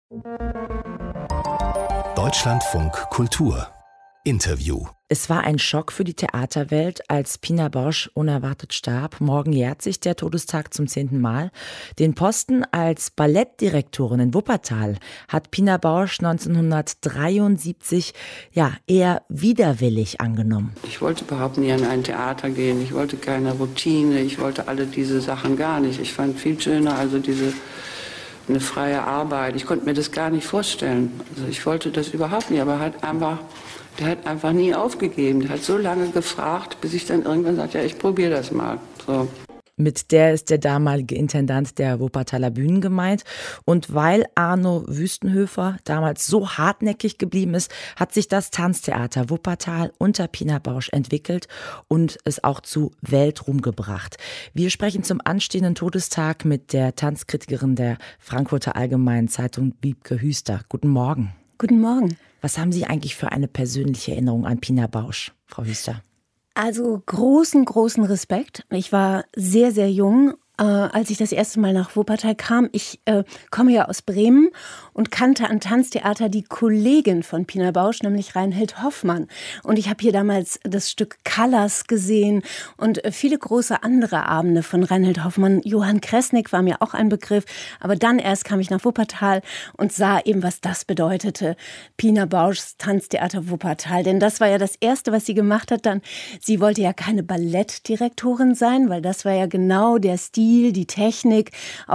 Deutschlandfunk Kultur Interview. Es war ein Schock für die Theaterwelt, als Pina Bausch unerwartet starb. Morgen jährt sich der Todestag zum 10. Mal. Den Posten als Ballettdirektorin in Wuppertal hat Pina Bausch 1973 eher widerwillig angenommen. Ich wollte überhaupt nie an ein Theater gehen. Ich wollte keine Routine. Ich wollte alle diese Sachen gar nicht. Ich fand viel schöner, eine freie Arbeit. Ich konnte mir das gar nicht vorstellen. Also ich wollte das überhaupt nicht, aber der hat einfach nie aufgegeben. Der hat so lange gefragt, bis ich dann irgendwann sagte, ja, ich probiere das mal. So. Mit der ist der damalige Intendant der Wuppertaler Bühnen gemeint. Und weil Arno Wüstenhöfer damals so hartnäckig geblieben ist, hat sich das Tanztheater Wuppertal unter Pina Bausch entwickelt und es auch zu Weltruhm gebracht. Wir sprechen zum anstehenden Todestag mit der Tanzkritikerin der Frankfurter Allgemeinen Zeitung, Wiebke Hüster. Guten Morgen. Guten Morgen. Was haben Sie eigentlich für eine persönliche Erinnerung an Pina Bausch, Frau Hüster? Also großen Respekt. Ich war sehr, sehr jung, als ich das erste Mal nach Wuppertal kam. Ich komme ja aus Bremen und kannte an Tanztheater die Kollegin von Pina Bausch, nämlich Reinhild Hoffmann. Und ich habe hier damals das Stück Callas gesehen und viele große andere Abende von Reinhild Hoffmann. Johann Kresnik war mir auch ein Begriff. Aber dann erst kam ich nach Wuppertal und sah eben, was das bedeutete. Pina Bauschs Tanztheater Wuppertal. Denn das war ja das Erste, was sie gemacht hat. Dann, sie wollte ja keine Ballettdirektorin sein, weil das war ja genau der Stil, die Technik,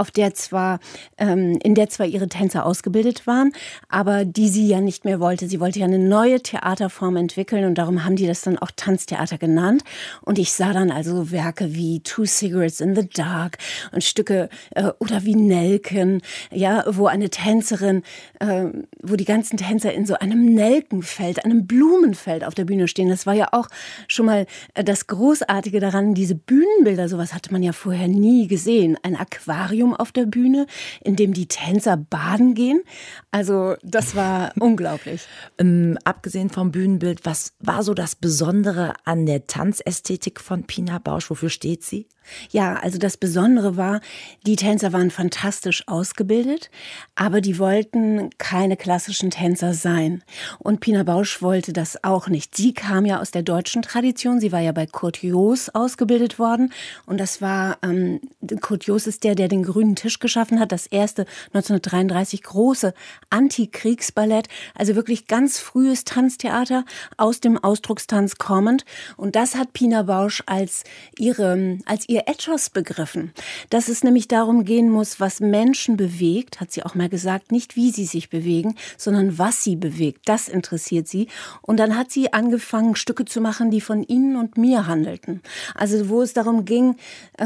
in der zwar ihre Tänzer ausgebildet waren, aber die sie ja nicht mehr wollte. Sie wollte ja eine neue Theaterform entwickeln und darum haben die das dann auch Tanztheater genannt. Und ich sah dann also Werke wie Two Cigarettes in the Dark und Stücke oder wie Nelken, ja, wo eine Tänzerin, wo die ganzen Tänzer in so einem Nelkenfeld, einem Blumenfeld auf der Bühne stehen. Das war ja auch schon mal das Großartige daran, diese Bühnenbilder, sowas hatte man ja vorher nie gesehen. Ein Aquarium auf der Bühne, in dem die Tänzer baden gehen. Also das war unglaublich. Abgesehen vom Bühnenbild, was war so das Besondere an der Tanzästhetik von Pina Bausch? Wofür steht sie? Ja, also das Besondere war, die Tänzer waren fantastisch ausgebildet, aber die wollten keine klassischen Tänzer sein. Und Pina Bausch wollte das auch nicht. Sie kam ja aus der deutschen Tradition, sie war ja bei Kurt Joos ausgebildet worden. Und das war, Kurt Joos ist der den grünen Tisch geschaffen hat, das erste 1933 große Antikriegsballett, also wirklich ganz frühes Tanztheater aus dem Ausdruckstanz kommend. Und das hat Pina Bausch als ihr Ethos begriffen, dass es nämlich darum gehen muss, was Menschen bewegt, hat sie auch mal gesagt, nicht wie sie sich bewegen, sondern was sie bewegt, das interessiert sie. Und dann hat sie angefangen, Stücke zu machen, die von Ihnen und mir handelten. Also wo es darum ging,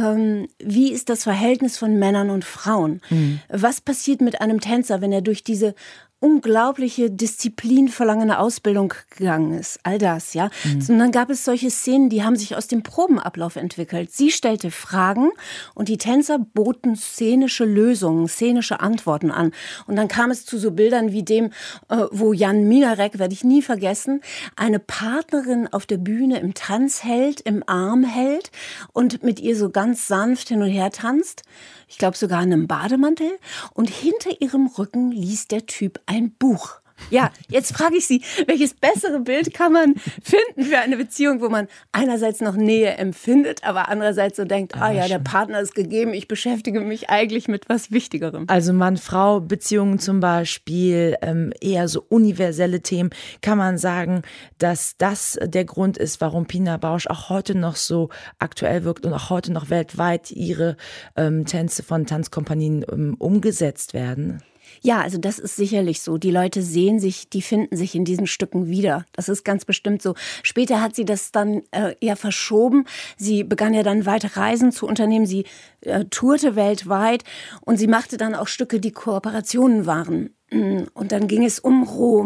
wie ist das Verhältnis von Männern und Frauen? Was passiert mit einem Tänzer, wenn er durch diese unglaubliche Disziplin verlangende Ausbildung gegangen ist. All das, ja. Und dann gab es solche Szenen, die haben sich aus dem Probenablauf entwickelt. Sie stellte Fragen und die Tänzer boten szenische Lösungen, szenische Antworten an. Und dann kam es zu so Bildern wie dem, wo Jan Minarek, werde ich nie vergessen, eine Partnerin auf der Bühne im Tanz hält, im Arm hält und mit ihr so ganz sanft hin und her tanzt. Ich glaube sogar in einem Bademantel. Und hinter ihrem Rücken liest der Typ ein Buch. Ja, jetzt frage ich Sie, welches bessere Bild kann man finden für eine Beziehung, wo man einerseits noch Nähe empfindet, aber andererseits so denkt, der Partner ist gegeben, ich beschäftige mich eigentlich mit was Wichtigerem. Also Mann-Frau-Beziehungen zum Beispiel, eher so universelle Themen, kann man sagen, dass das der Grund ist, warum Pina Bausch auch heute noch so aktuell wirkt und auch heute noch weltweit ihre Tänze von Tanzkompanien umgesetzt werden? Ja, also das ist sicherlich so. Die Leute sehen sich, die finden sich in diesen Stücken wieder. Das ist ganz bestimmt so. Später hat sie das dann eher verschoben. Sie begann ja dann weite Reisen zu unternehmen. Sie tourte weltweit und sie machte dann auch Stücke, die Kooperationen waren. Und dann ging es um Rom,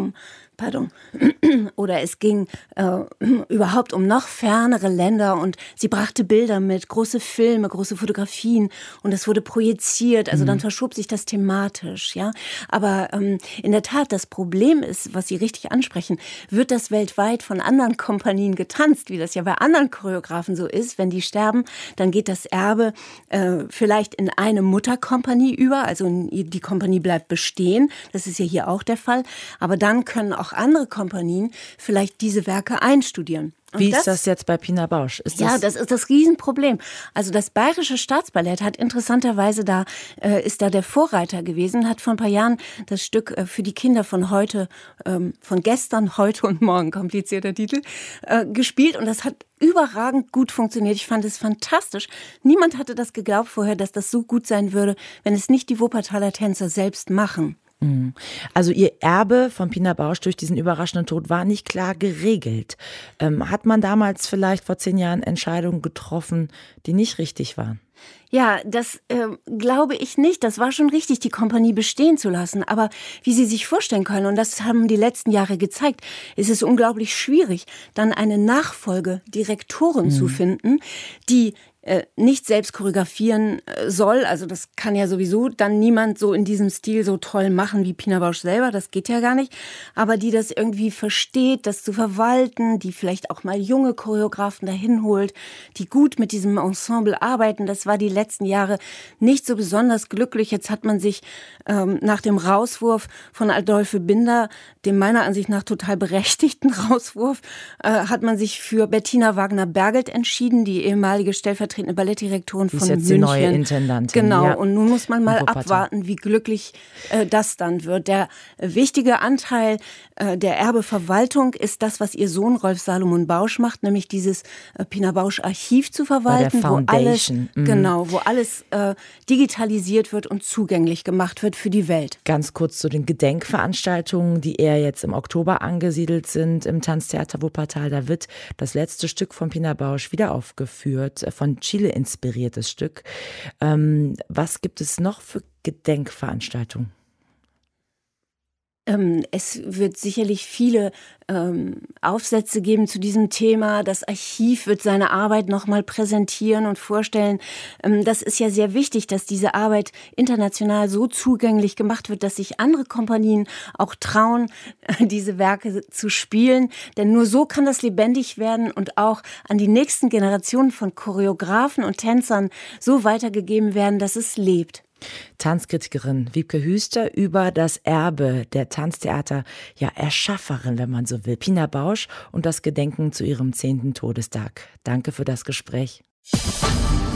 Oder es ging überhaupt um noch fernere Länder und sie brachte Bilder mit, große Filme, große Fotografien und es wurde projiziert, also dann verschob sich das thematisch, ja. Aber in der Tat, das Problem ist, was Sie richtig ansprechen, wird das weltweit von anderen Kompanien getanzt, wie das ja bei anderen Choreografen so ist. Wenn die sterben, dann geht das Erbe vielleicht in eine Mutterkompanie über, also die Kompanie bleibt bestehen, das ist ja hier auch der Fall, aber dann können auch andere Kompanien vielleicht diese Werke einstudieren. Wie ist das jetzt bei Pina Bausch? Das ist das Riesenproblem. Also das Bayerische Staatsballett hat interessanterweise ist da der Vorreiter gewesen, hat vor ein paar Jahren das Stück für die Kinder von heute, von gestern, heute und morgen, komplizierter Titel, gespielt und das hat überragend gut funktioniert. Ich fand es fantastisch. Niemand hatte das geglaubt vorher, dass das so gut sein würde, wenn es nicht die Wuppertaler Tänzer selbst machen. Also ihr Erbe von Pina Bausch durch diesen überraschenden Tod war nicht klar geregelt. Hat man damals vielleicht vor 10 Jahren Entscheidungen getroffen, die nicht richtig waren? Ja, das glaube ich nicht. Das war schon richtig, die Kompanie bestehen zu lassen. Aber wie Sie sich vorstellen können, und das haben die letzten Jahre gezeigt, ist es unglaublich schwierig, dann eine Nachfolgedirektorin zu finden, die nicht selbst choreografieren soll, also das kann ja sowieso dann niemand so in diesem Stil so toll machen wie Pina Bausch selber, das geht ja gar nicht, aber die das irgendwie versteht, das zu verwalten, die vielleicht auch mal junge Choreografen dahin holt, die gut mit diesem Ensemble arbeiten, das war die letzten Jahre nicht so besonders glücklich. Jetzt hat man sich nach dem Rauswurf von Adolphe Binder, dem meiner Ansicht nach total berechtigten Rauswurf, hat man sich für Bettina Wagner-Bergelt entschieden, die ehemalige stellvertretende Ballettdirektorin von München. Die ist jetzt die neue Intendantin. Genau, ja. Und nun muss man mal abwarten, wie glücklich das dann wird. Der wichtige Anteil der Erbeverwaltung ist das, was ihr Sohn Rolf Salomon Bausch macht, nämlich dieses Pina Bausch Archiv zu verwalten, wo alles digitalisiert wird und zugänglich gemacht wird für die Welt. Ganz kurz zu den Gedenkveranstaltungen, die eher jetzt im Oktober angesiedelt sind im Tanztheater Wuppertal. Da wird das letzte Stück von Pina Bausch wieder aufgeführt, von Chile inspiriertes Stück. Was gibt es noch für Gedenkveranstaltungen? Es wird sicherlich viele Aufsätze geben zu diesem Thema. Das Archiv wird seine Arbeit nochmal präsentieren und vorstellen. Das ist ja sehr wichtig, dass diese Arbeit international so zugänglich gemacht wird, dass sich andere Kompanien auch trauen, diese Werke zu spielen. Denn nur so kann das lebendig werden und auch an die nächsten Generationen von Choreografen und Tänzern so weitergegeben werden, dass es lebt. Tanzkritikerin Wiebke Hüster über das Erbe der Tanztheater, ja Erschafferin, wenn man so will, Pina Bausch und das Gedenken zu ihrem 10. Todestag. Danke für das Gespräch.